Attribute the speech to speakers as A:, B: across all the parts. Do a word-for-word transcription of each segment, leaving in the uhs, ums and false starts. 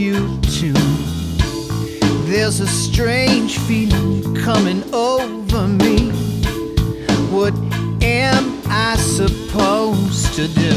A: you too. There's a strange feeling coming over me. What am I supposed to do?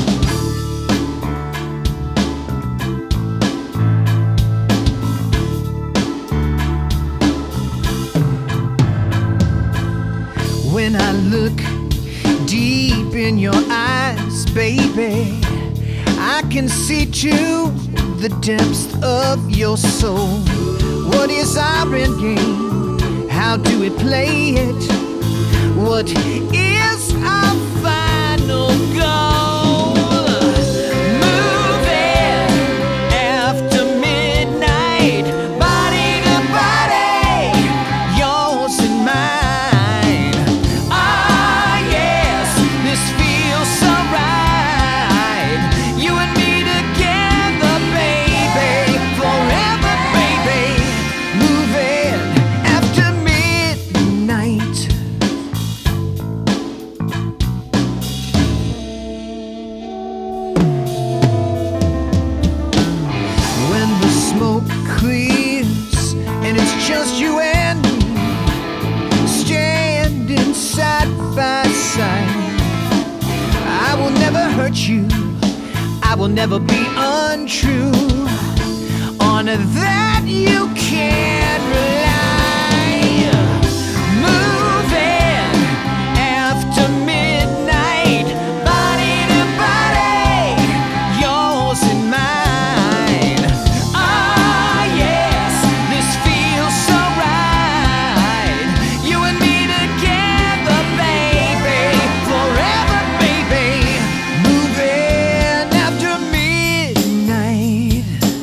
A: When I look deep in your eyes, baby, I can see to the depths of your soul. What is our end game? How do we play it? What is our final goal? Moving after midnight, body to body, yours and mine. Ah yes, this feels so right. You and me together, baby, forever, baby. Moving after midnight. When the smoke clears and it's just you and me, standing side by side, I will never hurt you, I will never be untrue. On that you can rely. Moving after midnight, body to body, yours and mine. Ah yes, this feels so right. You and me together, baby, forever, baby. Moving after midnight.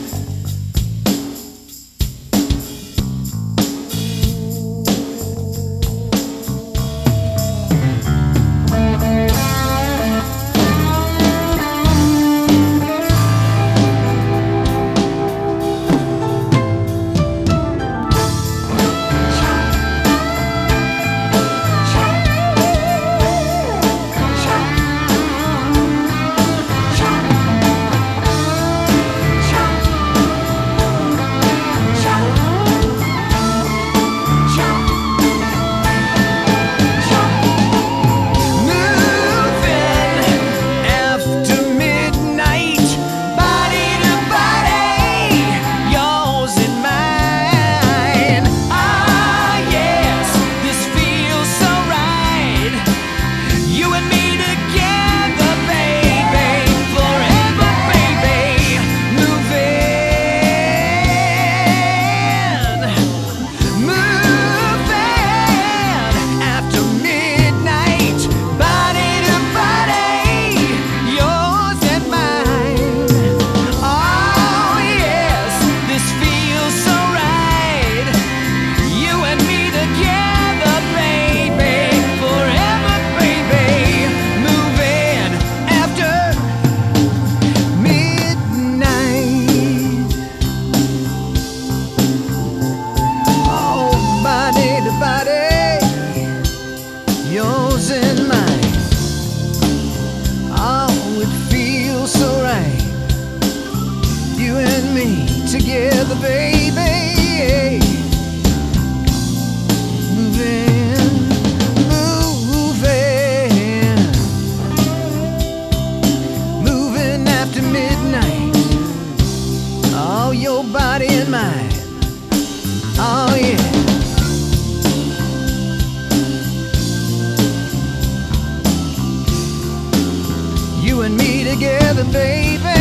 A: Yours and mine. Oh, it feels so right. You and me together, baby. Moving, moving, moving after midnight. Oh, your body and mine. Oh, yeah. You and me together, baby.